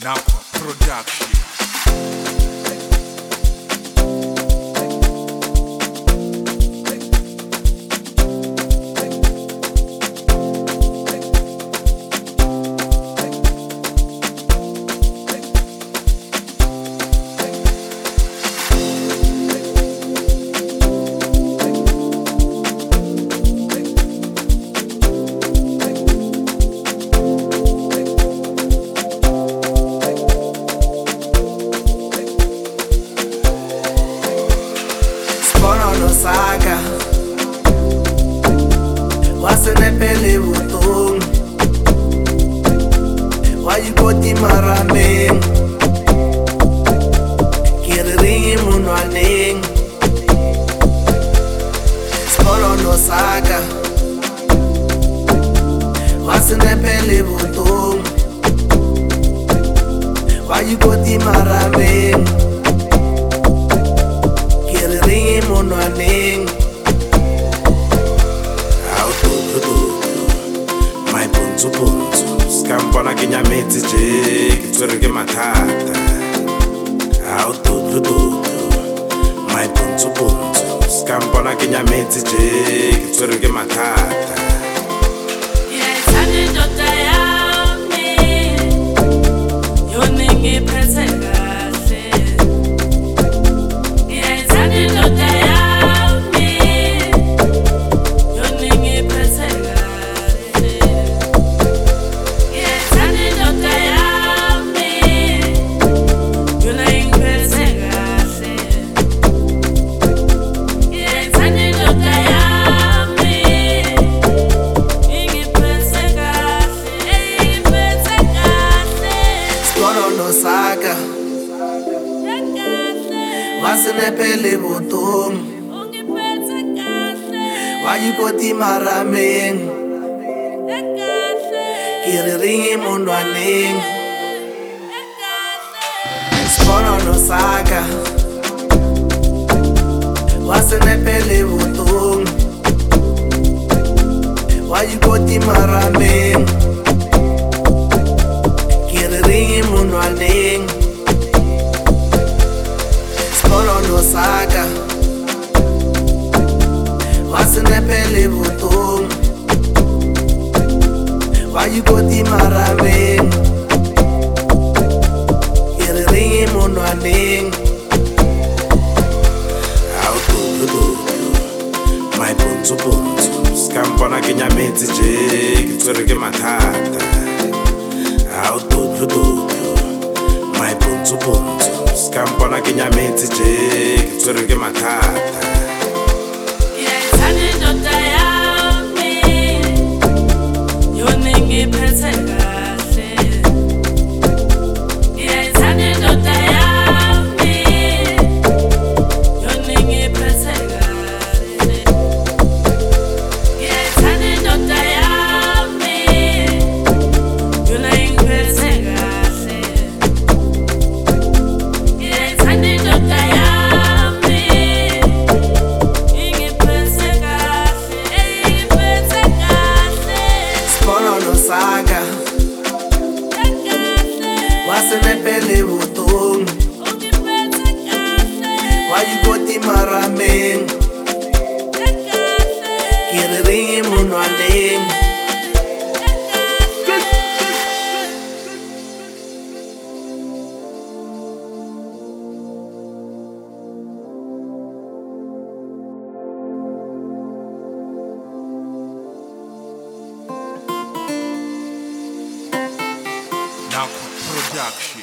Now production. Saga wasenepele butong wayikoti marameng kiriringi munwaneng Skolono Saga wasenepele butong wayikoti marameng kiriringi munwaneng my ponzo scampana che nyamezzi je che tswere ke mathata how to my ponzo scampana che nyamezzi je che tswere ke mathata Saga wasenepele butong wayikoti marameng kiriringi munwaneng Skolono Saga wasenepele butong wayikoti marameng kiriringi munwaneng Skolono Saga wasenepele butong wayikoti marameng kiriringi munwaneng how to my ponzo scampana che nyamezzi je che tswere ke mathata how to my ponzo scampana che nyamezzi je che tswere ke mathata Saga wasenepele butong wayikoti marameng kiriringi munwaneng Now production.